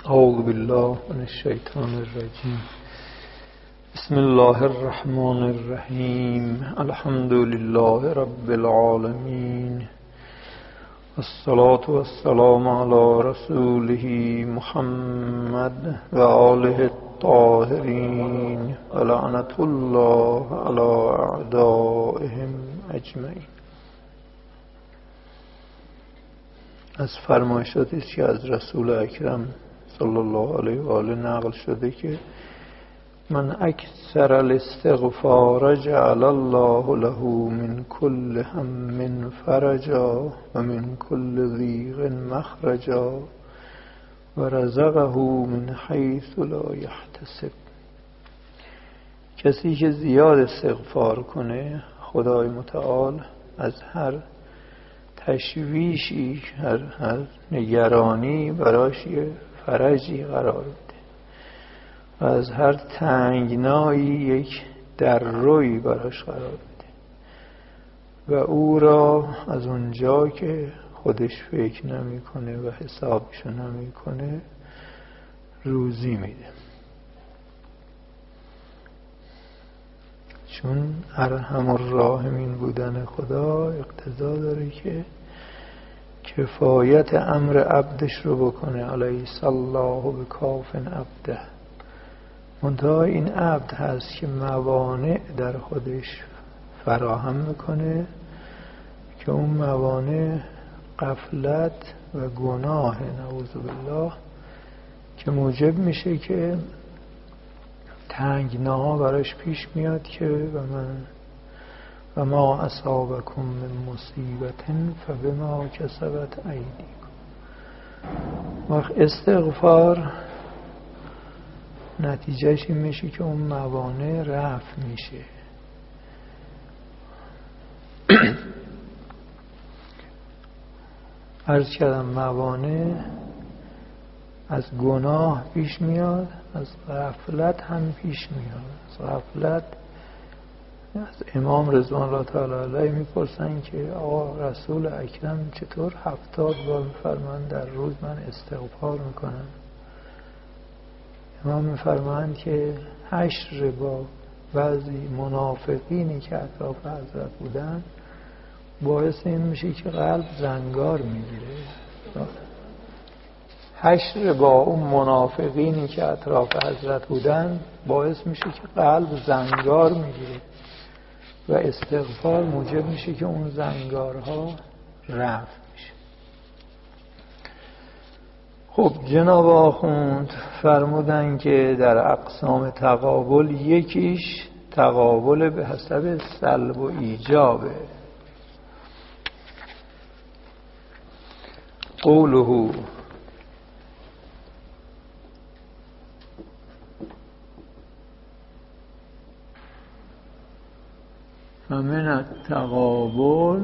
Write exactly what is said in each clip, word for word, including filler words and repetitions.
اعوذ بالله من الشیطان الرجیم. بسم الله الرحمن الرحیم. الحمد لله رب العالمین، الصلاة والسلام على رسوله محمد و آله الطاهرین و لعنة الله على اعدائهم اجمعین. از فرمایشاتی که از رسول اکرم صلی الله علیه و آله نقل شده که من اکثر الاستغفار جعل الله له من كل هم فرجا و من كل ضیق مخرجا و رزقه من حیث لا یحتسب. کسی که زیاد استغفار کنه خدای متعال از هر تشویشی، هر, هر نگرانی براش یه فرجی قرار بده و از هر تنگنایی یک درروی براش قرار بده و او را از اونجا که خودش فکر نمی کنه و حسابشو نمی کنه روزی میده. چون ارحم الراحمین بودن خدا اقتضا داره که کفایت امر عبدش رو بکنه. الیس الله بکاف عبده. منتها این عبد هست که موانع در خودش فراهم میکنه که اون موانع غفلت و گناه، نعوذ بالله، که موجب میشه که تنگناها براش پیش میاد که و من و ما اصابکم من مصیبت فبما کسبت ایدیکم. وقت استغفار نتیجهش این میشه که اون موانع رفع میشه. عرض کردم موانع از گناه پیش میاد، از غفلت هم پیش میاد. از غفلت از امام رضوان الله تعالی علیه میپرسن که آقا رسول اکرم چطور هفتاد بار میفرمایند در روز من استغفار میکنم؟ امام میفرمایند که حشر با بعضی منافقینی که اطراف حضرت بودن باعث این میشه که قلب زنگار میگیره. حشر با اون منافقینی که اطراف حضرت بودن باعث میشه که قلب زنگار میگیره و استغفار موجب میشه که اون زنگارها رفع میشه. خب جناب آخوند فرمودن که در اقسام تقابل یکیش تقابل به حسب سلب و ایجابه. قوله فمن التقابل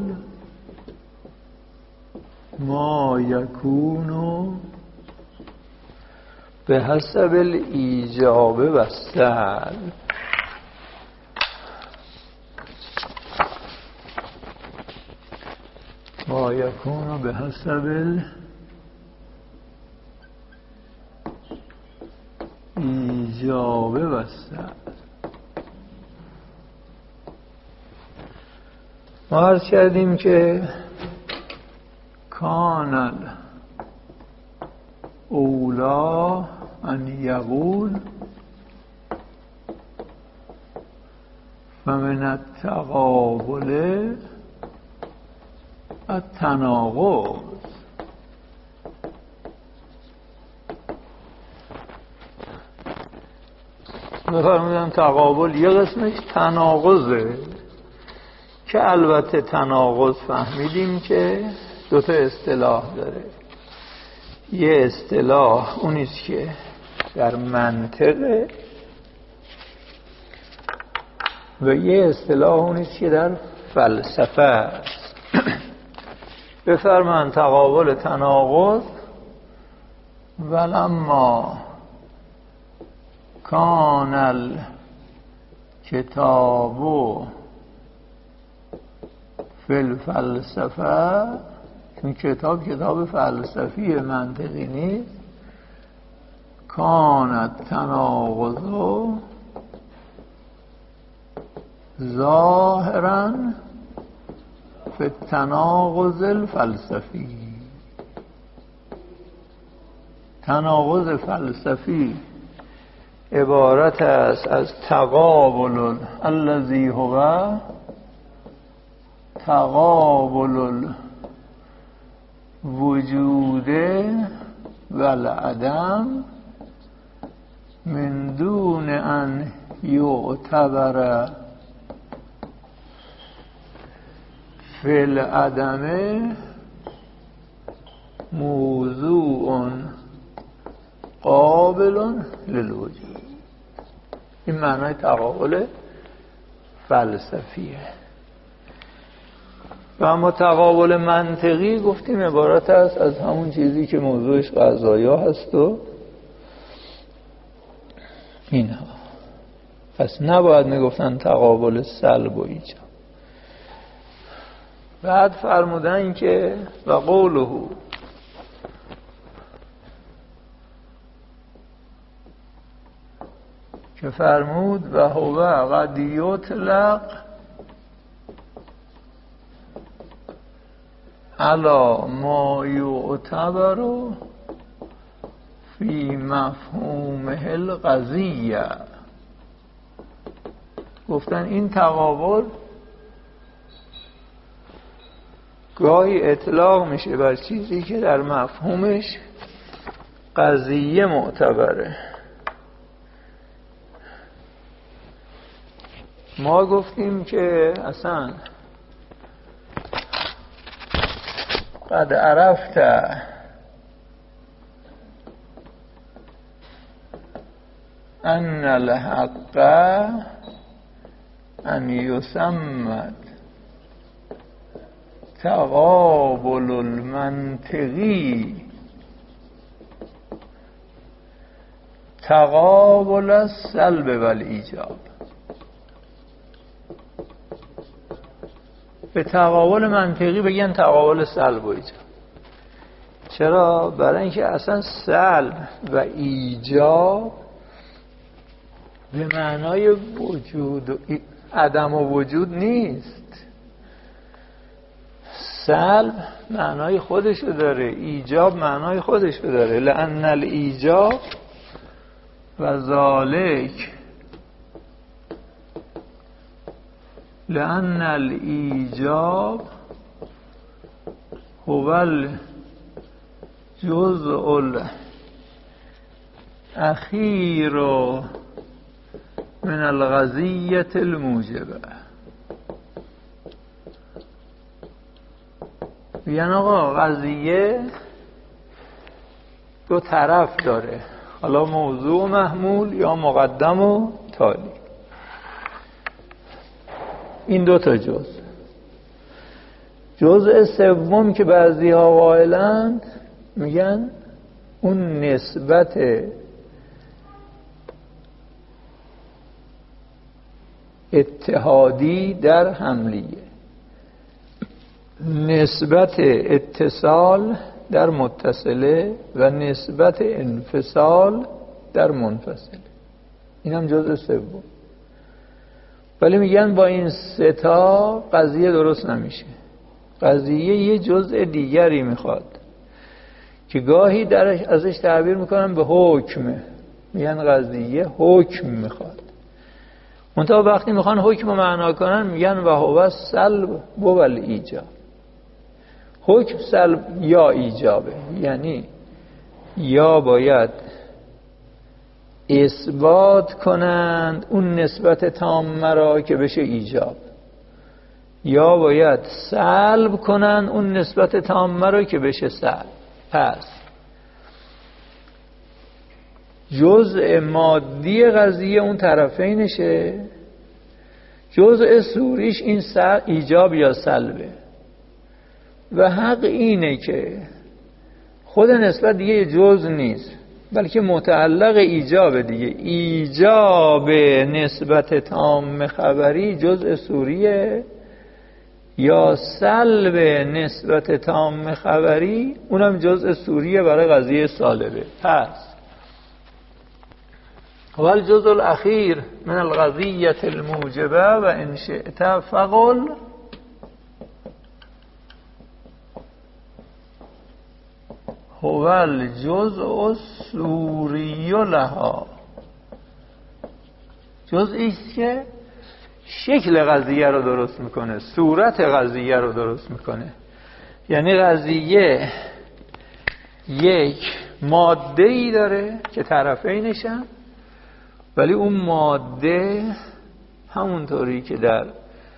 ما یکون به حسب الایجاب و السلب. ما یکون به حسب الایجاب و السلب. ما عرض کردیم که کانل اولا ان یقول فمن التقابل التناقض. بفرمودن تقابل یه قسمش تناقضه که البته تناقض فهمیدیم که دوتا اصطلاح داره. یه اصطلاح اونیست که در منطقه و یه اصطلاح اونیست که در فلسفه است. بفرمان تقابل تناقض ولما کان الکتاب فی الفلسفه، چون کتاب کتاب فلسفی منطقی نیست، کانت تناقض ظاهرا فی التناقض الفلسفی. تناقض فلسفی عبارت است از تقابل الذی هو تقابل الوجود والعدم من دون ان یعتبر فی العدم موضوع قابل للوجود. این معنای تقابل فلسفیه. و اما تقابل منطقی گفتیم عبارت است از همون چیزی که موضوعش قضایا هست و اینها. پس نباید میگفتن تقابل سلب و ایجاب. بعد فرمودن که و قوله که فرمود و هو قد یطلق علی ما یعتبر فی مفهومه القضیه. گفتن این تقابل گاهی اطلاق میشه بر چیزی که در مفهومش قضیه معتبره. ما گفتیم که اصلا قد عرفت ان الحق ان یسمد تقابل المنطقی تقابل السلب والایجاب. به تقابل منطقی بگن تقابل سلب و ایجاب. چرا؟ برای اینکه اصلا سلب و ایجاب به معنای وجود و عدم و وجود نیست. سلب معنای خودشو داره، ایجاب معنای خودشو داره. لأن الایجاب و ذالک لأن الایجاب هو الجزء الاخیر من القضیة الموجبه. یعنی آقا قضیه دو طرف داره، حالا موضوع و محمول یا مقدم و تالی. این دو تا جزء. جزء سوم که بعضی ها قائلند میگن اون نسبت اتحادی در حملیه، نسبت اتصال در متصله و نسبت انفصال در منفصله. این هم جزء سوم. ولی میگن با این سه تا قضیه درست نمیشه. قضیه یه جزء دیگری میخواد که گاهی درش ازش تعبیر میکنن به حکم. میگن قضیه حکم میخواد. منتها وقتی میخوان حکم رو معنا کنن میگن و هو سلب و الایجاب. حکم سلب یا ایجابه، یعنی یا باید اثبات کنند اون نسبت تامه را که بشه ایجاب، یا باید سلب کنند اون نسبت تامه را که بشه سلب. پس جزء مادی قضیه اون طرفینشه، جزء صوریش این سر ایجاب یا سلبه. و حق اینه که خود نسبت دیگه جزء نیست بلکه متعلق ایجاب دیگه. ایجاب نسبت تام خبری جزء صوریه، یا سلب نسبت تام خبری اونم جزء صوریه برای قضیه سالبه. پس و الجزء الاخیر من القضیة الموجبه و ان شئت فقل هو الجزء الصوری لها. جزئی است که شکل قضیه رو درست میکنه، صورت قضیه رو درست میکنه. یعنی قضیه یک ماده ای داره که طرفینشن، ولی اون ماده همونطوری که در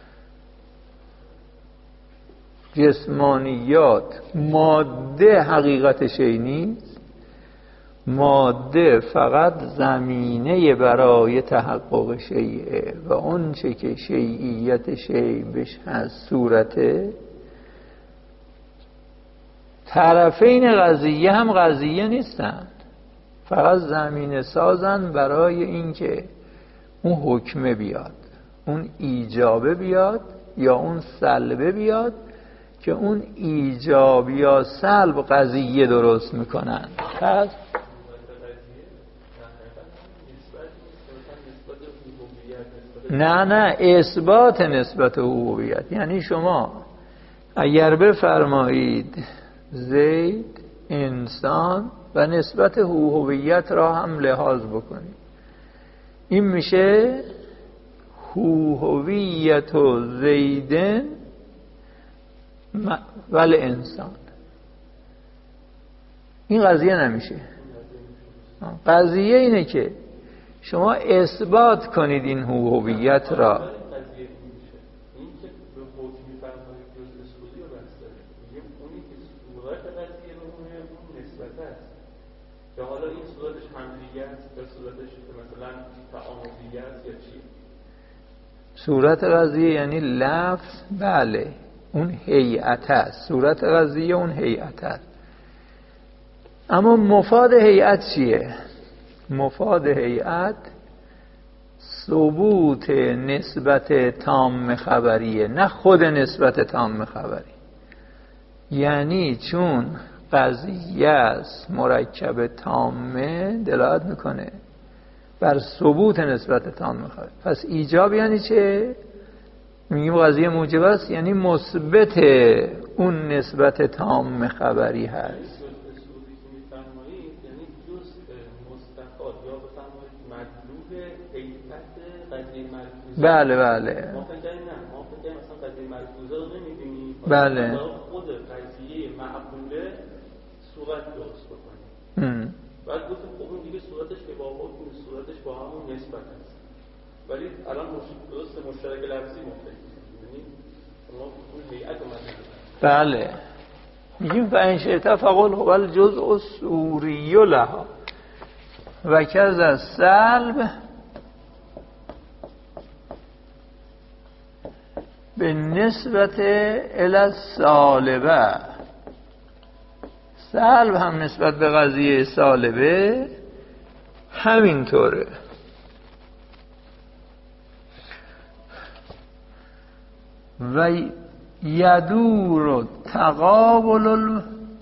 جسمانیات ماده حقیقت شیء نیست، ماده فقط زمینه برای تحقق شیء و اون چه که شیعیت شیء بهش هست صورته، طرفین قضیه هم قضیه نیستند، فقط زمینه سازن برای اینکه اون حکمه بیاد، اون ایجابه بیاد یا اون سلبه بیاد، که اون ایجاب یا سلب قضیه درست میکنن. پس نه نه اثبات نسبت حقوقیت. یعنی شما اگر بفرمایید زید انسان و نسبت حقوقیت را هم لحاظ بکنید، این میشه حقوقیت و زیدن ولی انسان. این قضیه نمیشه. قضیه اینه که شما اثبات کنید این حقوقیت را. که حالا این صورتش همدیگه است یا صورتش مثلا تعاملیه است یا چی؟ صورت قضیه یعنی لفظ، بله اون هیئت است، صورت قضیه اون هیئت است. اما مفاد هیئت چیه؟ مفاد هیئت ثبوت نسبت تام خبریه، نه خود نسبت تام خبری. یعنی چون قضیه است مرکب تامه دلالت میکنه بر ثبوت نسبت تام خبری. پس ایجاب یعنی چه؟ میگیم قضیه موجب است، یعنی مثبت اون نسبت تام خبری هست. بله بله ما فکر کنیم نه، ما فکر کنیم مثلا قضیه ملحوظه رو نمی‌بینیم، بله خود قضیه معقوله صورت درست بکنیم. بعد گفتیم خب اون دیگه صورتش که با حکم صورتش با همون نسبت است، ولی الان درست مشترک لفظی مختلفه، یعنی ما اون هیئت رو مطرح. بله میگیم فإن شئت فقل هو الجزء الصوری لها و کذا السلب به نسبت الی السالبه. سلب هم نسبت به قضیه سالبه همینطوره. و یدور تقابل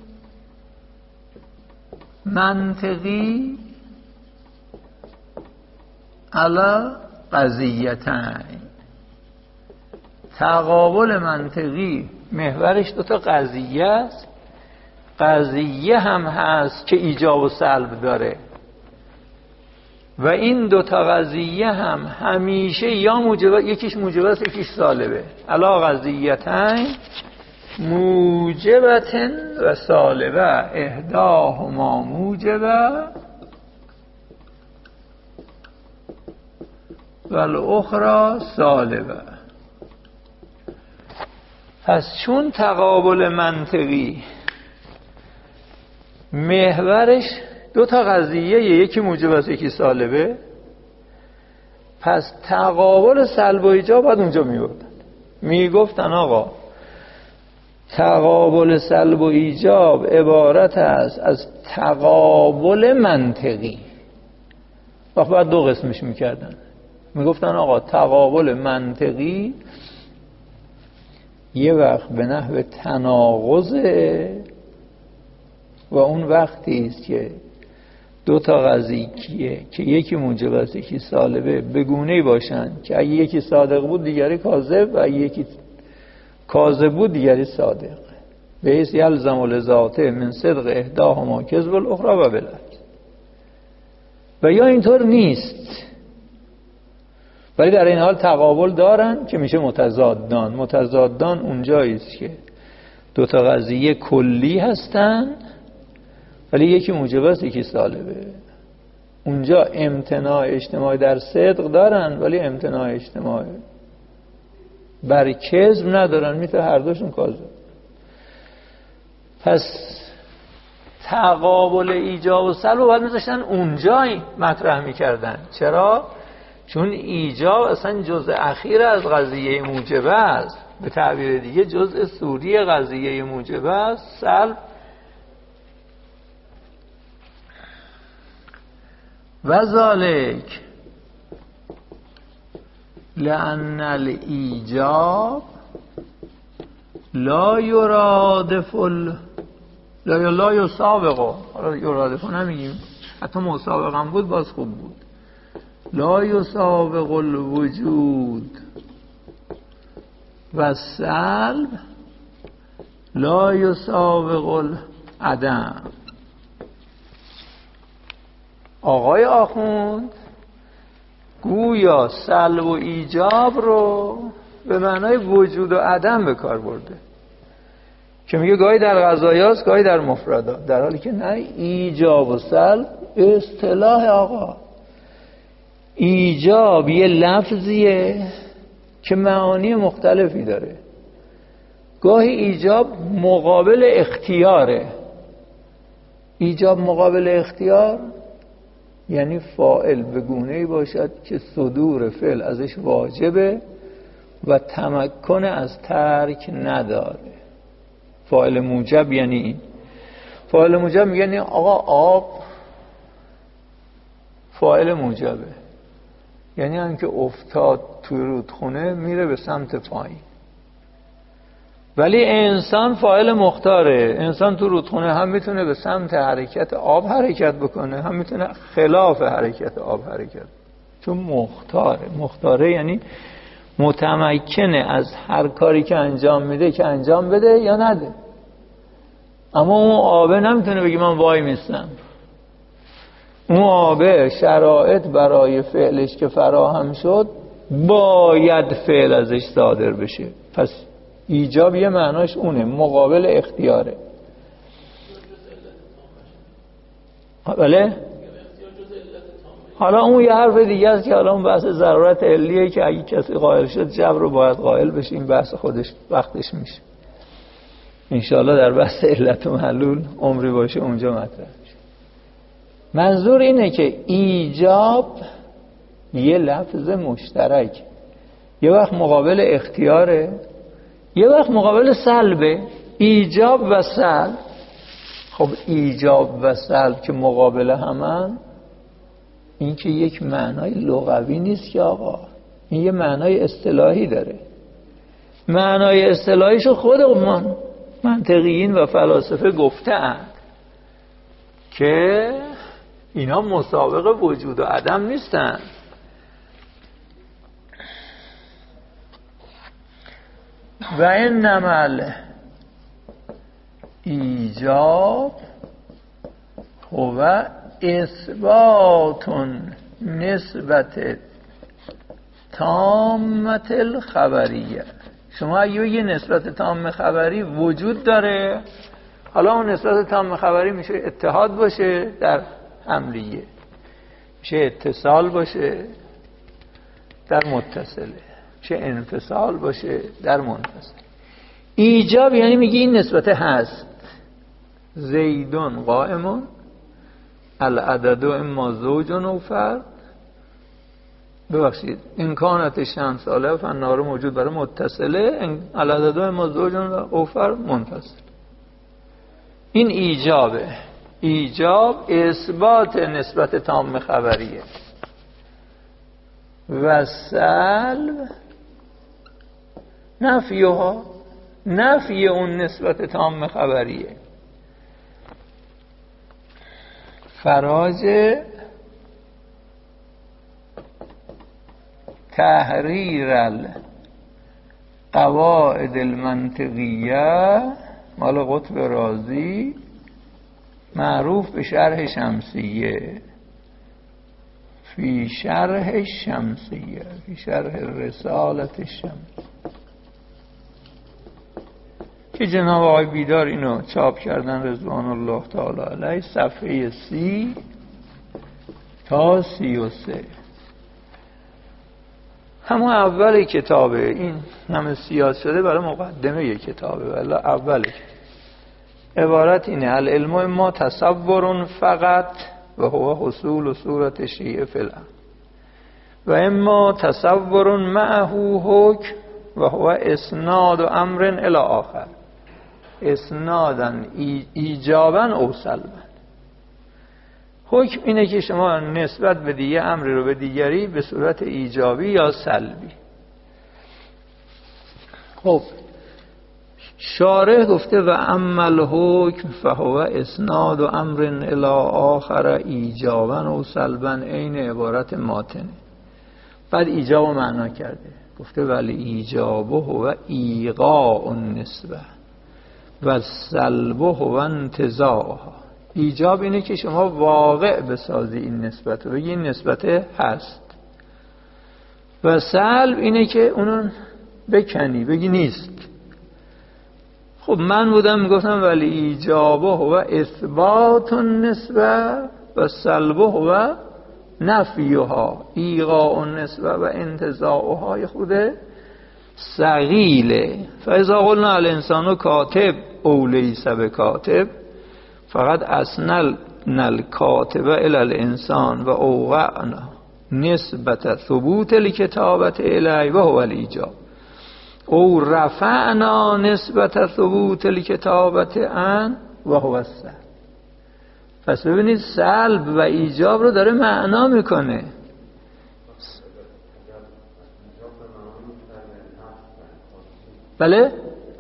المنطقی علی قضیتین. تقابل منطقی محورش دو تا قضیه است، قضیه هم هست که ایجاب و سلب داره و این دو تا قضیه هم همیشه یا موجب، یکیش موجب است یکیش سالبه. علا قضیتین موجبتن و سالبه احداهما موجبه و الاخرى سالبه. پس چون تقابل منطقی محورش دو تا قضیه، یکی موجب است یکی سالبه، پس تقابل سلب و ایجاب باید اونجا میگفتن میگفتن آقا تقابل سلب و ایجاب عبارت است از تقابل منطقی. وقت باید دو قسمش میکردن، میگفتن آقا تقابل منطقی یه وقت به نحو تناقضه و اون وقتی است که دو تا قضیه که یکی موجب است یکی سالبه به گونه‌ای باشن که اگه یکی صادق بود دیگری کاذب و اگه یکی کاذب بود دیگری صادق، به حیث یلزم لذاته من صدق احداهما کذب الاخری و بالعکس. و یا اینطور نیست ولی در این حال تقابل دارن که میشه متضادان. متضادان اونجایی است که دو تا قضیه کلی هستن ولی یکی موجب است یکی سالبه. اونجا امتناع اجتماعی در صدق دارن ولی امتناع اجتماعی بر کذب ندارن، میتونه هر دوشون کاذب. پس تقابل ایجاب و سلب رو باید میذاشتن اونجا مطرح میکردن. چرا؟ چون ایجاب اصلا جزء اخیر از قضیه موجبه است، به تعبیر دیگه جزء صوری قضیه موجبه است. سلب و ذالک لأن الایجاب لا یرادف ال لا لا یسابق. حالا یرادف نمیگیم، حتی مسابق هم بود باز خوب بود. لا یسابق الوجود و سلب لا یسابق العدم. آقای آخوند گویا سلب و ایجاب رو به معنای وجود و عدم به کار برده که میگه گاهی در قضایاست گاهی در مفردات، در حالی که نه، ایجاب و سلب اصطلاح آقا. ایجاب یه لفظیه که معانی مختلفی داره. گاهی ایجاب مقابل اختیاره. ایجاب مقابل اختیار یعنی فاعل به گونه‌ای باشد که صدور فعل ازش واجبه و تمکن از ترک نداره. فاعل موجب یعنی این. فاعل موجب یعنی آقا آب فاعل موجبه، یعنی هم که افتاد توی رودخونه میره به سمت پایین. ولی انسان فاعل مختاره. انسان تو رودخونه هم میتونه به سمت حرکت آب حرکت بکنه، هم میتونه خلاف حرکت آب حرکت، چون مختاره. مختاره یعنی متمکنه از هر کاری که انجام میده که انجام بده یا نده. اما اون آبه نمیتونه بگی من وای میستم. اون آبه شرایط برای فعلش که فراهم شد باید فعل ازش صادر بشه. پس ایجاب یه معناش اونه، مقابل اختیاره. بله؟ حالا اون یه حرف دیگه است که حالا اون بحث ضرورت علیه که اگه کسی قائل شد جبر رو باید قائل بشه. این بحث خودش وقتش میشه. انشاءالله در بحث علت و معلول عمری باشه اونجا مطرح میشه. منظور اینه که ایجاب یه لفظ مشترک، یه وقت مقابل اختیاره یه وقت مقابل سلبه. ایجاب و سلب. خب ایجاب و سلب که مقابل همن، این که یک معنای لغوی نیست که آقا، این یه معنای اصطلاحی داره. معنای اصطلاحیشو خودمون منطقیین و فلاسفه گفتند که اینا مسابق وجود و عدم نیستن. و انما ایجاب هو اثبات نسبت تامت الخبریه. شما اگه یه نسبت تام خبری وجود داره، حالا اون نسبت تام خبری میشه اتحاد باشه در حملیه، میشه اتصال باشه در متصله، میشه انفصال باشه در منفصل. ایجاب یعنی میگه این نسبت هست. زیدون قائمون العدد اما زوج و فرد. ببخشید این کانت شمس ساله فنار موجود برای متصله، العدد اما زوج و فرد منفصل. این ایجابه. ایجاب اثبات نسبت تام خبریه. و سلب نفیها، نفی اون نسبت تام خبریه. فراج تحریر القواعد المنطقیه مال قطب رازی معروف به شرح شمسیه، فی شرح شمسیه، فی شرح رسالت شمس، که جناب آقای بیدار اینو چاپ کردن رضوان الله تعالی علیه، صفحه سی تا سی و سه. همون اول کتابه، این همه سیاد شده برای مقدمه کتابه، ولی اوله عبارت اینه: العلم ما تصور فقط و هو حصول صورت شیء فی الامر و اما تصور معه حکم و هو اسناد و امر الی آخر، اسنادا ایجابا او سلبا. حکم اینه که شما نسبت به دیگه امری رو به دیگری به صورت ایجابی یا سلبی. خب شارح گفته و عمل حکم فهو اسناد و امر الی آخر ایجابا و سلبا، عین عبارت ماتنه. بعد ایجاب و معنا کرده، گفته ولی ایجابه هو ایقاع النسبه و سلبه هو انتزاعها. ایجاب اینه که شما واقع بسازی این نسبت رو، بگی این نسبت هست، و سلب اینه که اونو بکنی بگی نیست. خب من بودم میگفتم ولی ایجابه هو اثبات النسبه و سلبه هو نفیها، ایقاع النسبه و انتزاعها خود ثقیله. فاذا قلنا الانسان کاتب او لیس بکاتب فقط اسنل نل کاتب الی الانسان و اوقعنا نسبت ثبوت الکتابت الی و هو الایجاب او رفعنا نسبت ثبوت الکتابت ان و هو السلب. پس ببینید سلب و ایجاب رو داره معنا میکنه. بله؟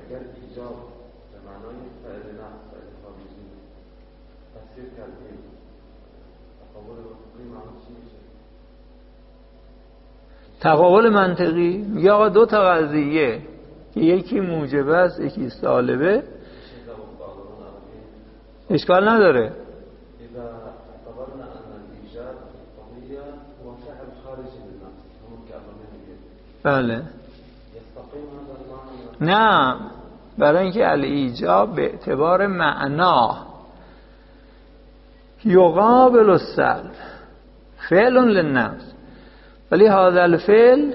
تقابل منطقی میگه آقا دو تا قضیه که یکی موجب است یکی سالبه، اشکال نداره. بله نه، برای اینکه الایجاب به اعتبار معنا یقابل السلب فعل للنفس، ولی هذا الفعل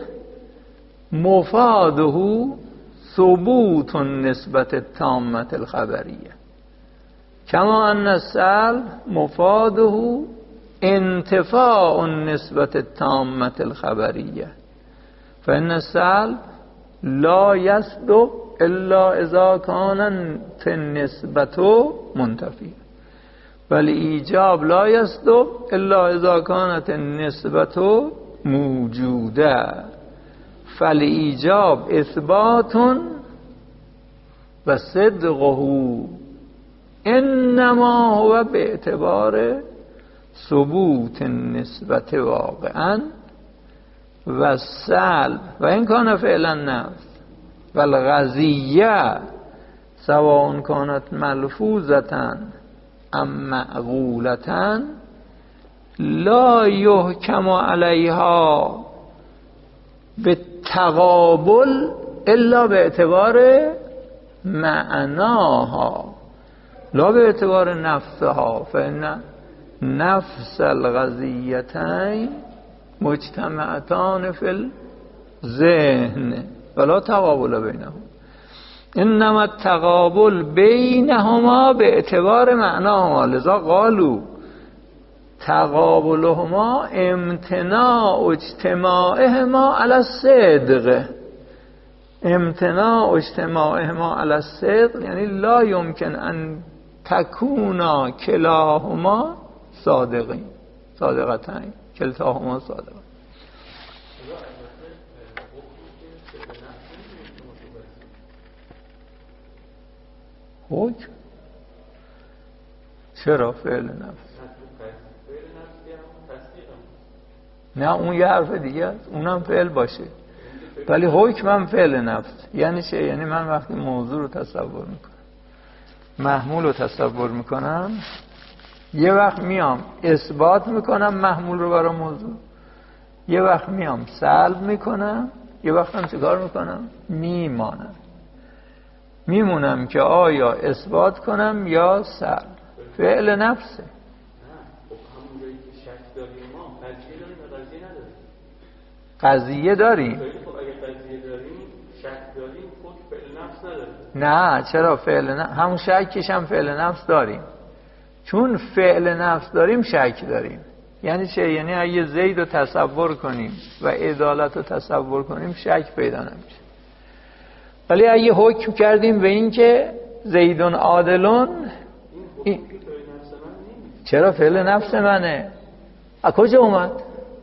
مفاده ثبوت النسبت التامة الخبریه، کما ان السلب مفاده انتفاء النسبت التامة الخبریه، فإن السلب لا يصدق الا اذا كانت النسبة منتفیه، ولی ایجاب لا يصدق الا اذا كانت النسبة موجوده، فالایجاب اثبات و صدقه انما هو به اعتبار ثبوت النسبت واقعا و سلب و این کان فعلا نفس و الغزیه سواء کانت ملفوظتا ام معقولتا لا یحکم علیها به تقابل الا به اعتبار معناها لا به اعتبار نفسها، فإن نفس الغزیتین مجتمعتان فی الذهن ولا تقابل بینهم، انما التقابل بینهما به اعتبار معناهما، لذا قالوا تقابلهما امتناع اجتماعهما علی الصدق، امتناع اجتماعهما علی الصدق یعنی لا يمكن ان تکونا کلاهما صادقین صادقتین کلتاهما صادقین. حکم چرا فعل نفس نه اون یه حرف دیگه است، اونم فعل باشه ولی حکمم فعل نفس. یعنی چه؟ یعنی من وقتی موضوع رو تصور میکنم، محمول رو تصور میکنم، یه وقت میام اثبات میکنم محمول رو برای موضوع، یه وقت میام سلب میکنم، یه وقت هم چیکار میکنم؟ میمانم. میمونم که آیا اثبات کنم یا سلب. فعل نفسه. قضیه داریم. نه چرا فعل نفس؟ همون شکش هم فعل نفس داریم. چون فعل نفس داریم شک داریم. یعنی چه؟ یعنی اگه زید رو تصور کنیم و عدالت رو تصور کنیم شک پیدا نمیشه. ولی اگه حکم کردیم به این که زیدون عادلون، این چرا فعل نفس منه؟ از کجا اومد؟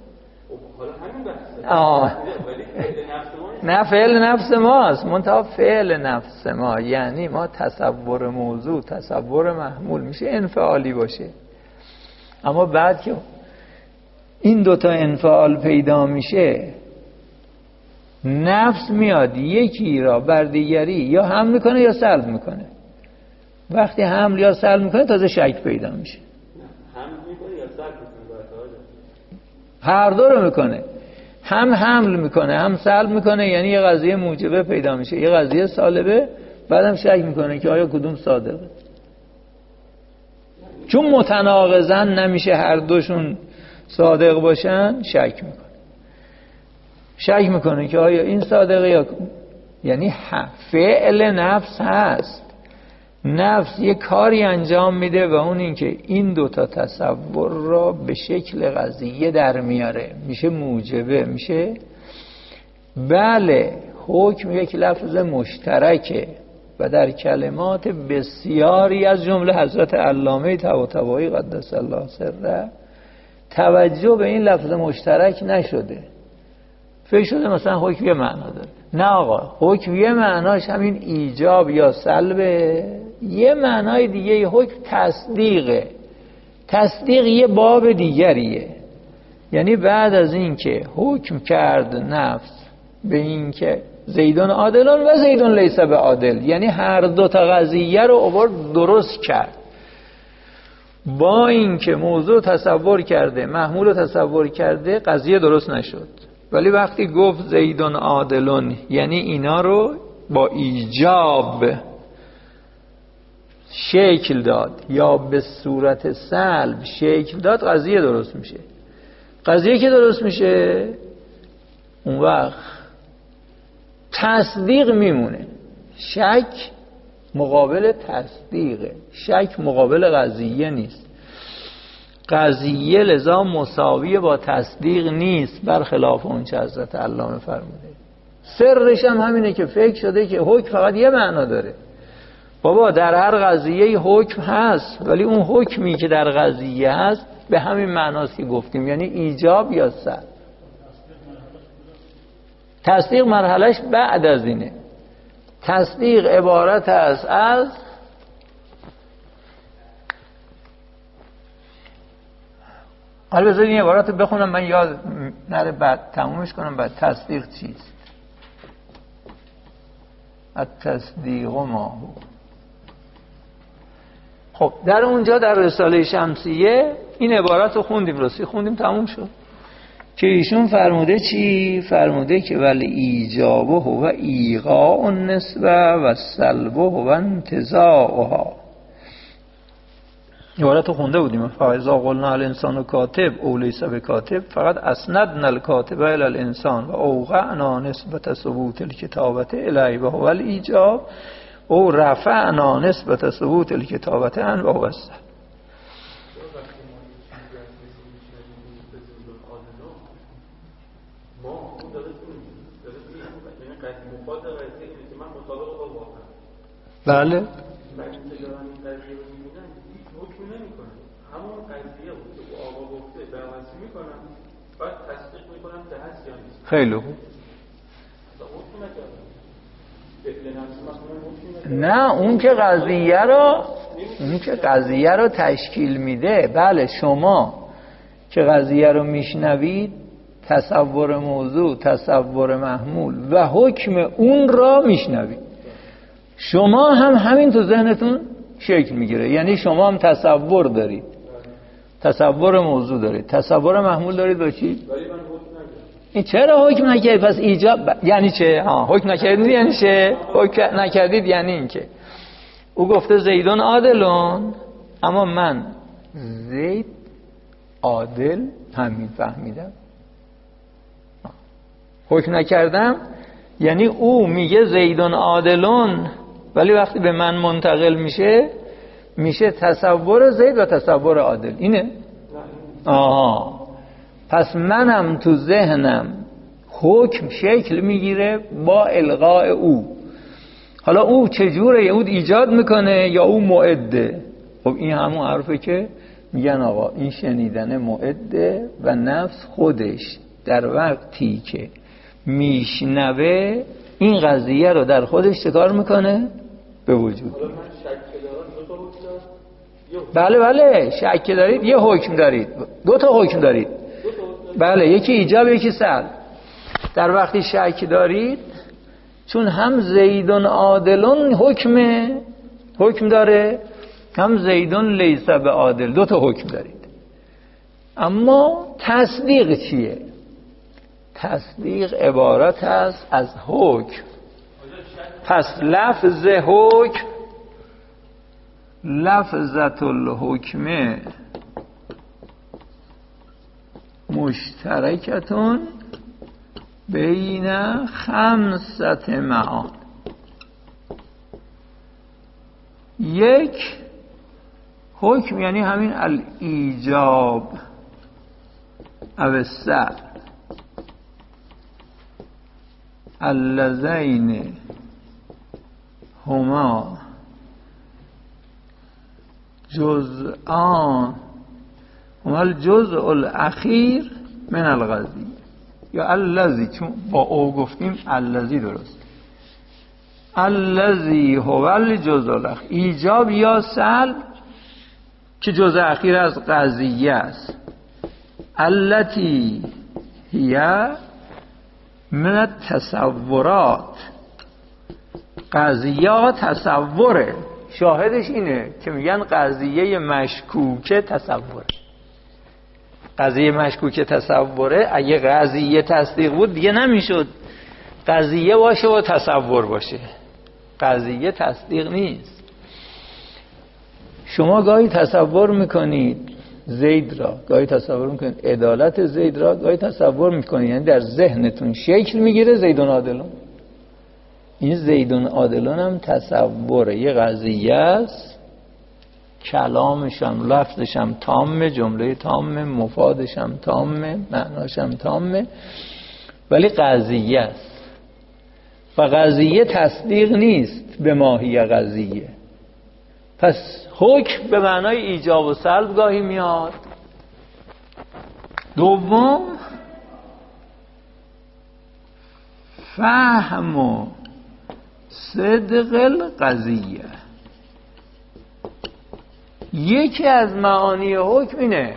آه. نه فعل نفس ماست، منتها فعل نفس ما یعنی ما تصور موضوع، تصور محمول میشه انفعالی باشه. اما بعد که این دوتا انفعال پیدا میشه، نفس میاد یکی را بر دیگری یا حمل میکنه یا سلب میکنه. وقتی حمل یا سلب میکنه تازه شک پیدا میشه. حمل میکنه یا سلب میکنه؟ هر دو رو میکنه. هم حمل میکنه هم سلب میکنه، یعنی یه قضیه موجبه پیدا میشه، یه قضیه سالبه، بعدم شک میکنه که آیا کدوم صادقه. چون متناقضن نمیشه هر دوشون صادق باشن، شک میکنه. شک میکنه که آیا این صادقه یا، یعنی فعل نفس هست. نفس یه کاری انجام میده و اون این که این دوتا تصور را به شکل قضیه در میاره، میشه موجبه، میشه. بله حکم یک لفظ مشترکه و در کلمات بسیاری از جمله حضرت علامه طباطبایی قدس الله سره توجه به این لفظ مشترک نشده. فکر شده مثلا حکم یه معنا داره. نه آقا، حکم یه معناش همین ایجاب یا سلبه، یه معنای دیگه یه حکم تصدیقه. تصدیق یه باب دیگریه. یعنی بعد از این که حکم کرد نفس به این که زیدون عادلون و زیدون لیس به عادل، یعنی هر دو تا قضیه رو آورد درست کرد، با این که موضوع تصور کرده، محمول تصور کرده، قضیه درست نشد. ولی وقتی گفت زیدون عادلون یعنی اینا رو با ایجاب شکل داد یا به صورت سلب شکل داد، قضیه درست میشه. قضیه که درست میشه اون وقت تصدیق میمونه. شک مقابل تصدیقه، شک مقابل قضیه نیست. قضیه لذا مساوی با تصدیق نیست، برخلاف اون چه حضرت علامه فرموده. سرش هم همینه که فکر شده که حکم فقط یه معنا داره. بابا در هر قضیه حکم هست، ولی اون حکمی که در قضیه هست به همین معناست که گفتیم، یعنی ایجاب یا سلب. تصدیق مرحلهش بعد از اینه. تصدیق عبارت است از حالا بذارید این عبارت رو بخونم من یاد نره، بعد تمومش کنم. بعد تصدیق چیست؟ التصدیق ما هو. خب در اونجا در رساله شمسیه این عبارت رو خوندیم، راستی خوندیم تموم شد، که ایشون فرموده چی؟ فرموده که ولی ایجابه و ایقاع النسبه و سلبه و انتزاعها. عبارت رو خونده بودیم. فاذا قلنا الانسان کاتب او لیس بکاتب فقط اسندنا الکاتب الی الانسان و اوقعنا نسبت ثبوت الکتابت الیه و هو الایجاب او رفعنا نسبت ثبوت الکتابت عن و هو السلب. بله خیلی خوب. نه اون که قضیه رو اون که قضیه رو تشکیل میده. بله شما که قضیه رو میشنوید تصور موضوع، تصور محمول و حکم اون را میشنوید. شما هم همین تو ذهنتون شکل میگیره. یعنی شما هم تصور دارید، تصور موضوع دارید، تصور محمول دارید با چی؟ این چرا حکم نکردید؟ پس ایجاب یعنی چه؟ ها حکم نکردید یعنی چه؟ حکم نکردید یعنی این که او گفته زیدون عادلون، اما من زید عادل همین فهمیدم. حکم نکردم یعنی او میگه زیدون عادلون، ولی وقتی به من منتقل میشه میشه تصور زید و تصور عادل. اینه؟ آها. پس منم تو ذهنم حکم شکل میگیره با الغاء او. حالا او چجوره؟ او ایجاد میکنه یا او معده؟ خب این همون حرفه که میگن آقا این شنیدن معده و نفس خودش در وقتی که میشنوه این قضیه رو در خودش چکار میکنه؟ به وجود. بله بله شک دارید یه حکم دارید، دو تا حکم دارید. بله یکی ایجاب یکی سلب. در وقتی شک دارید چون هم زیدون عادلون حکم حکم داره، هم زیدون لیس به عادل، دو تا حکم دارید. اما تصدیق چیه؟ تصدیق عبارت است از حکم. پس لفظ حکم، لفظت الحکم مشترکتون بین خمسة معان. یک حکم یعنی همین الایجاب او السلب اللذین هما جزءان هما الجزء الاخیر من القضیه، یا الذی، چون با او گفتیم الذی درست، الذی هو الجزء الاخیر، ایجاب یا سلب که جزء اخیر از قضیه است. التی هی من التصورات، قضیه تصوره. شاهدش اینه که میگن قضیه مشکوکه تصوره. قضیه مشکوکه تصوره. اگه قضیه تصدیق بود دیگه نمیشد قضیه باشه و تصور باشه. قضیه تصدیق نیست. شما گاهی تصور میکنید زید را، گاهی تصور میکنید عدالت زید را، گاهی تصور میکنید یعنی در ذهنتون شکل میگیره زیدون عادلون. این زیدون عادلون هم تصوره، یه قضیه است، کلامش هم لفظش هم تامه، جمله تامه، مفادش هم تامه، معناش هم تامه، ولی قضیه است و قضیه تصدیق نیست به ماهی قضیه. پس حکم به معنای ایجاب و سلب گاهی میاد. دوم فهم و صدق القضیه. یکی از معانی حکم اینه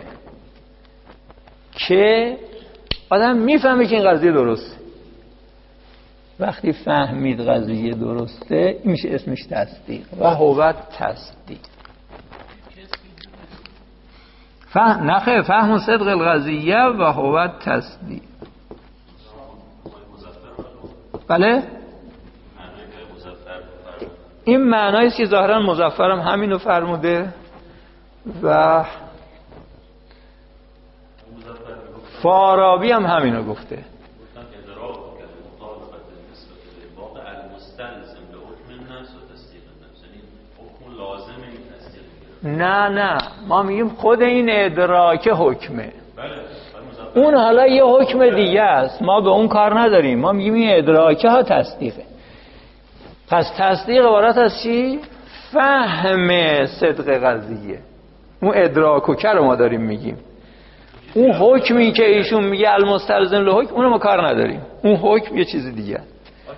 که آدم میفهمه که این قضیه درسته. وقتی فهمید قضیه درسته این میشه اسمش تصدیق و هو تصدیق. فهم نخه فهم و صدق القضیه و هو تصدیق. بله این معناییست که ظاهرا مظفرم همینو فرموده و فارابی هم همینو گفته. نه نه ما میگیم خود این ادراک حکمه. اون حالا یه حکم دیگه است، ما به اون کار نداریم. ما میگیم این ادراکه ها تصدیقه. پس تصدیق عبارت از چی؟ فهم صدق قضیه. اون ادراکو که رو ما داریم میگیم. اون حکمی که ایشون میگه المستلزم لحکم اونو ما کار نداریم. اون حکم یه چیز دیگه است.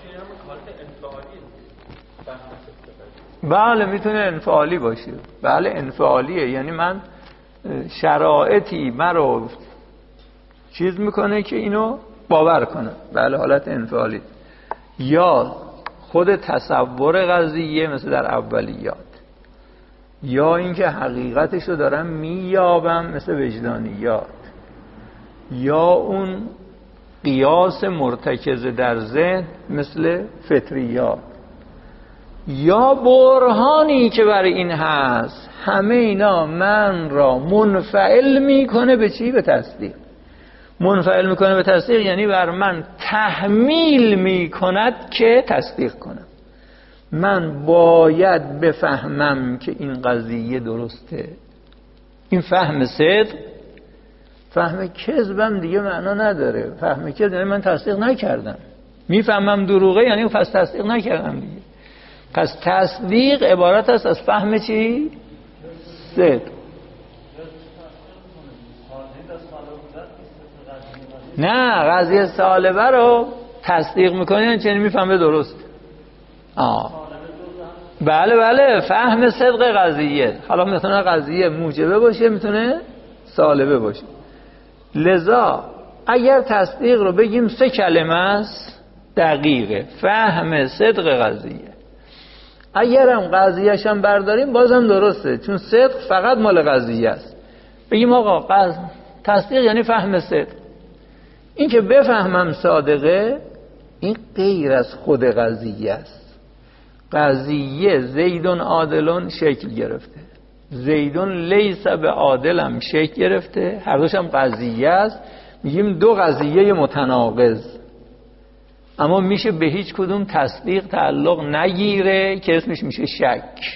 بله میتونه انفعالی باشه. بله انفعالیه، یعنی من شرایطی مرا چیز میکنه که اینو باور کنه. بله حالت انفعالی. یا خود تصور قضیه مثل در اولیات، یا اینکه حقیقتش رو دارم مییابم مثل وجدانیات، یا اون قیاس مرتکز در ذهن مثل فطریات، یا برهانی که برای این هست. همه اینا من را منفعل میکنه به چی؟ به تصدیق. منفعل میکنه به تصدیق یعنی بر من تحمیل میکند که تصدیق کنم. من باید بفهمم که این قضیه درسته. این فهم صدق. فهم کذبم دیگه معنا نداره. فهم کذب یعنی من تصدیق نکردم. میفهمم دروغه یعنی پس تصدیق نکردم دیگه. پس تصدیق عبارت است از فهم چی؟ صدق. نه قضیه سالبه رو تصدیق میکنه چنین میفهمه درست. آه بله بله فهم صدق قضیه. حالا میتونه قضیه موجبه باشه میتونه سالبه باشه. لذا اگر تصدیق رو بگیم سه کلمه است دقیقه. فهم صدق قضیه. اگرم قضیهش هم برداریم بازم درسته چون صدق فقط مال قضیه است. بگیم آقا قض... تصدیق یعنی فهم صدق. این که بفهمم صادقه این غیر از خود قضیه است. قضیه زیدون عادلون شکل گرفته، زیدون لیس به عادلم شکل گرفته، هر دوش هم قضیه است. میگیم دو قضیه متناقض، اما میشه به هیچ کدوم تصدیق تعلق نگیره که اسمش میشه شک.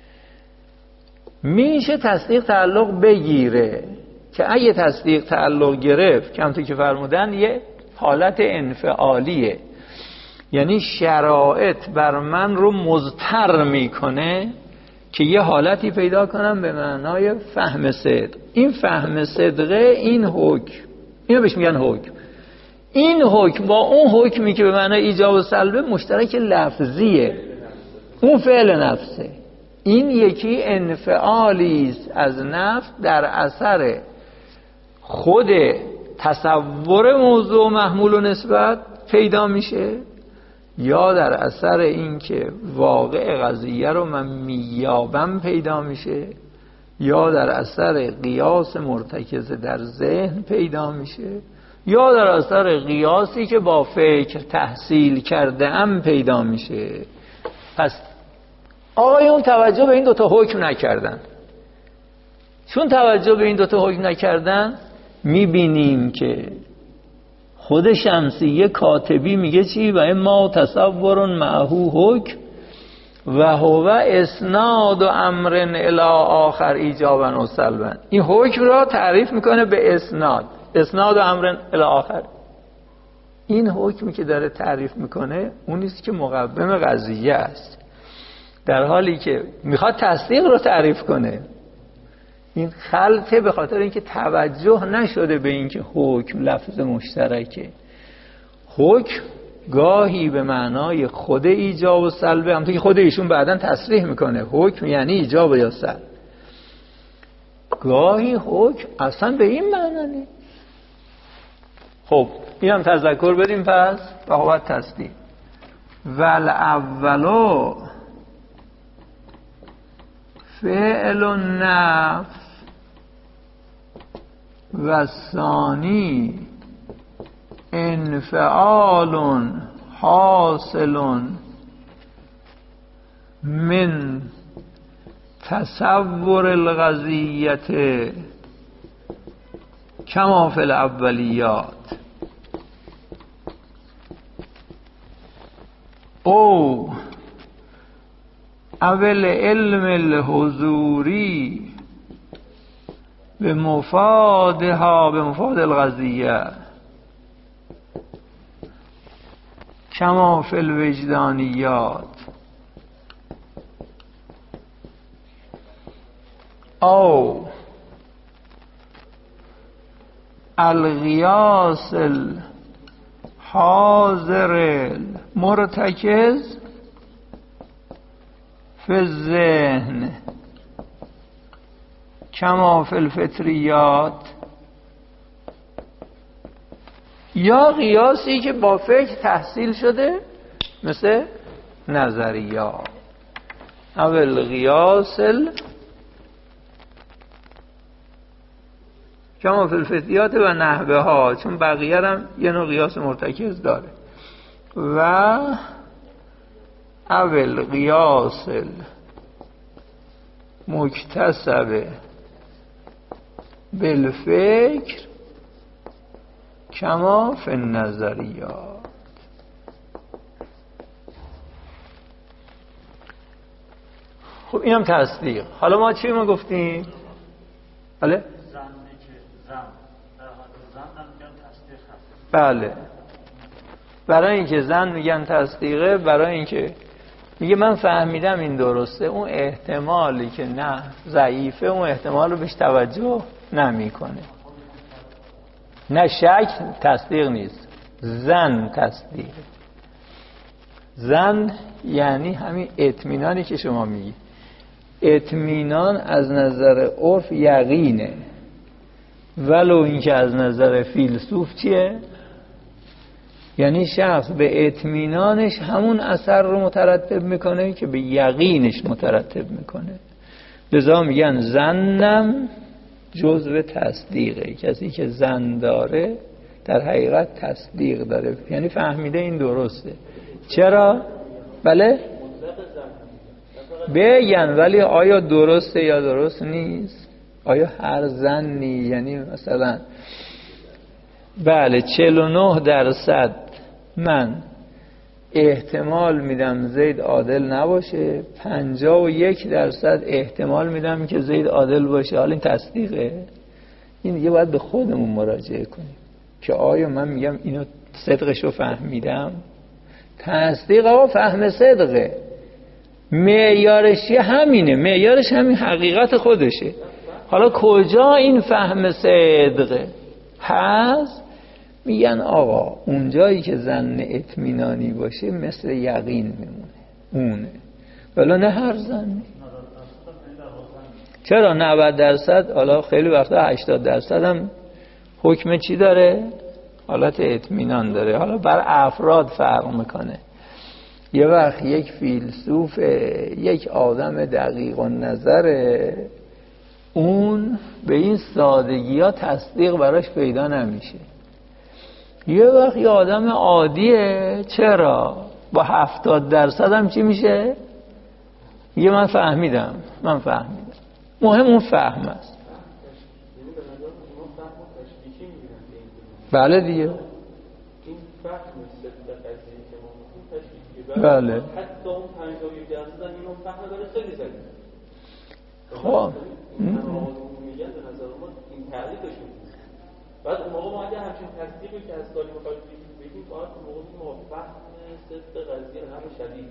میشه تصدیق تعلق بگیره که اگه تصدیق تعلق گرفت که همونطور که فرمودن یه حالت انفعالیه، یعنی شرایط بر من رو مضطر میکنه که یه حالتی پیدا کنم به معنای فهم صدق. این فهم صدقه این حکم، اینو بهش میگن حکم. این حکم با اون حکمی که به معنای ایجاب و سلبه مشترک لفظیه، اون فعل نفسه. این یکی انفعالی است از نفس در اثر خود تصور موضوع محمول و نسبت پیدا میشه، یا در اثر اینکه واقع قضیه رو من میابم پیدا میشه، یا در اثر قیاس مرتکز در ذهن پیدا میشه، یا در اثر قیاسی که با فکر تحصیل کرده ام پیدا میشه. پس آقایون توجه به این دوتا حکم نکردن. چون توجه به این دوتا حکم نکردن میبینیم که خود شمسیه کاتبی میگه چی؟ و اما تصور معهو حکم و هو اسناد و امر الی آخر ایجابا و سلبا. این حکم را تعریف میکنه به اسناد، اسناد و امر الی آخر. این حکمی که داره تعریف میکنه اونیست که مقوم قضیه است، در حالی که میخواد تصدیق رو تعریف کنه. این خلطه به خاطر اینکه توجه نشده به اینکه حکم لفظ مشترکه. حکم گاهی به معنای خود ایجاب و سلبه، همونطور که خود ایشون بعداً تصریح میکنه حکم یعنی ایجاب یا سلب. گاهی حکم اصلا به این معنی نیست. خب اینم تذکر بدیم پس و بعد تصدیق. ول اولو فعل النفس و ثانی انفعال حاصل من تصور القضیت کما فی الاولیات او اول علم الحضوری به مفادها به مفاد القضیه کما فی الوجدانیات او القیاس الحاضر المرتکز فی الذهن کما فی الفطریات یا قیاسی که با فکر تحصیل شده مثل نظریات. اول قیاس کما فی الفتیات و نحوه ها، چون بقیه هم یه نوع قیاس مرتکز داره. و اول قیاس مکتسب بالفکر کما فی النظریات. خب اینم تصدیق. حالا ما چی ما گفتیم؟ بله؟ بله. برای اینکه زن میگن تصدیقه، برای اینکه میگه من فهمیدم این درسته، اون احتمالی که نه ضعیفه اون احتمال رو بهش توجه نمیکنه. نه شک تصدیق نیست، زن تصدیقه. زن یعنی همین اطمینانی که شما میگی. اطمینان از نظر عرف یقینه، ولو اینکه از نظر فیلسوف چیه؟ یعنی شخص به اطمینانش همون اثر رو مترتب میکنه که به یقینش مترتب میکنه. لذا میگن زنم جزء تصدیقه. کسی که زن داره در حقیقت تصدیق داره، یعنی فهمیده این درسته. چرا؟ بله؟ بگن ولی آیا درسته یا درست نیست؟ آیا هر زنی، یعنی مثلا بله چهل و نه درصد من احتمال میدم زید عادل نباشه، پنجاه و یک درصد احتمال میدم که زید عادل باشه. حالا این تصدیقه؟ این دیگه باید به خودمون مراجعه کنیم که آیا من میگم اینو صدقشو فهمیدم؟ تصدیق آقا فهم صدقه. معیارش همینه، معیارش همین حقیقت خودشه. حالا کجا این فهم صدقه هست؟ میگن آقا اونجایی که ظن اطمینانی باشه مثل یقین میمونه، اونه. ولی نه هر ظنی. چرا نود درصد؟ حالا خیلی وقتا هشتاد درصد هم حکم چی داره؟ حالت اطمینان داره. حالا بر افراد فرق میکنه. یه وقت یک فیلسوف، یک آدم دقیق و نظر، اون به این سادگی ها تصدیق براش پیدا نمیشه. یه وقت یه آدم عادیه، چرا؟ با هفتاد درصد هم چی میشه؟ یه من فهمیدم من فهمیدم مهم اون فهم است. بله دیگه. این فهم صدق قضیه که ما میگیم تشکیل. بله. حتی اون پنجاه و یک درصد هم اینو فهم داره خیلی زدی. خب این میگن به نظر ما این تعریفشون نیست. بعد اون موقع ما اگه همچین تصدیقی که از سالی میخواید بگیم باید اون موقع ما فهم صدق قضیه همه شدید.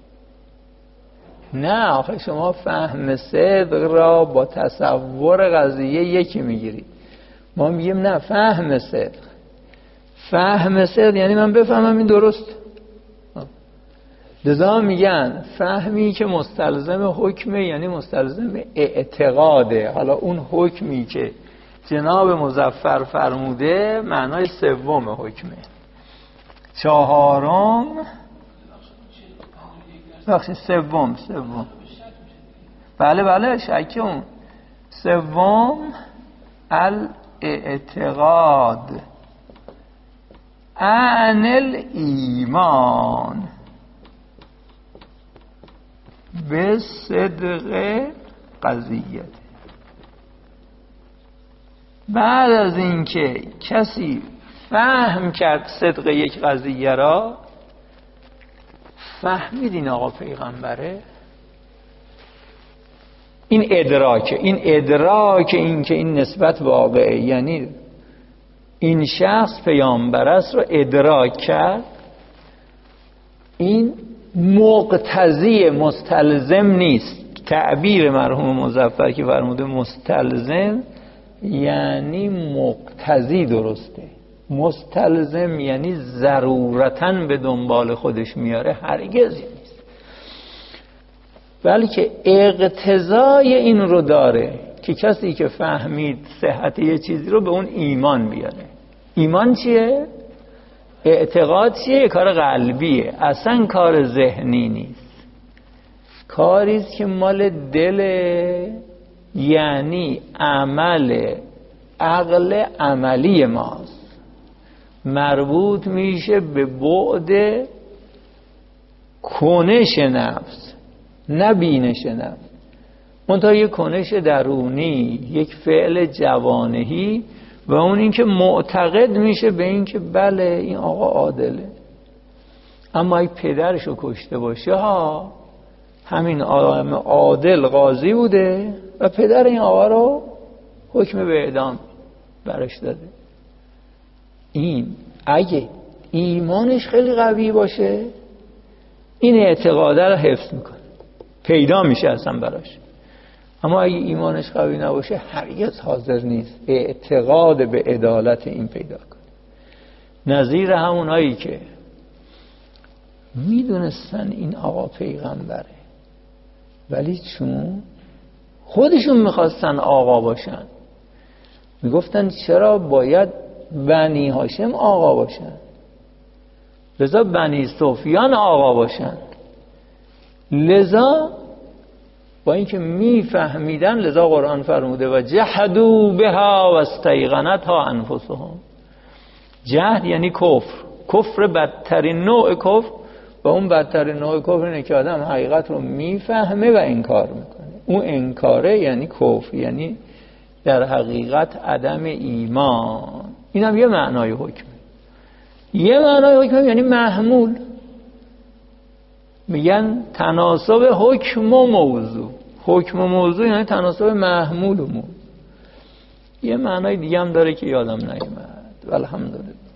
نه آخه شما فهم صدق را با تصور قضیه یکی میگیرید. ما میگیم نه فهم صدق. فهم صدق یعنی من بفهمم این درست. لذا میگن فهمی که مستلزم حکمه یعنی مستلزم اعتقاده. حالا اون حکمی که جناب مظفر فرموده معنای سوم حکمه. چهارم بخشی سوم سوم بله بله شکی اون سوم الاعتقاد عن الایمان به صدق قضیت. بعد از اینکه کسی فهم کرد صدق یک قضیه را، فهمید این آقا پیغمبره، این ادراک این ادراک این که این نسبت واقعه، یعنی این شخص پیامبر است رو ادراک کرد، این مقتضی مستلزم نیست. تعبیر مرحوم مظفر که فرموده مستلزم یعنی مقتضی درسته. مستلزم یعنی ضرورتاً به دنبال خودش میاره، هرگز نیست، بلکه اقتضای این رو داره که کسی که فهمید صحت یه چیزی رو به اون ایمان بیاره. ایمان چیه؟ اعتقاد چیه؟ کار قلبیه، اصلا کار ذهنی نیست، کاریست که مال دل، یعنی عمل عقل عملی ماست، مربوط میشه به بعد کنش نفس نه بینش نفس. منتها یک کنش درونی، یک فعل جوانهی، و اون این که معتقد میشه به این که بله این آقا عادله. اما اگه پدرشو کشته باشه ها، همین آدم عادل قاضی بوده و پدر این آقا رو حکم به اعدام برش داده. این اگه ایمانش خیلی قوی باشه این اعتقاده رو حفظ میکنه، پیدا میشه اصلا براش. اما اگه ایمانش قوی نباشه هرگز حاضر نیست اعتقاد به عدالت این پیدا کنه. نظیر همونایی که میدونستن این آقا پیغمبره ولی چون خودشون میخواستن آقا باشن میگفتن چرا باید بنی هاشم آقا باشن، لذا بنی سفیان آقا باشن. لذا با اینکه میفهمیدن، لذا قرآن فرموده و جحدوا بها و استیقنتها انفسهم. جهد یعنی کفر، کفر بدترین نوع کفر، و اون بدترین نوع کفر اینه که آدم حقیقت رو میفهمه و انکار میکنه. اون انکاره یعنی کفر، یعنی در حقیقت عدم ایمان. این هم یه معنای حکمه. یه معنای حکمه یعنی محمول، میگن تناسب حکم و موضوع. حکم و موضوع یعنی تناسب محمول و موضوع. یه معنای دیگه هم داره که یادم نیامد. والحمدلله.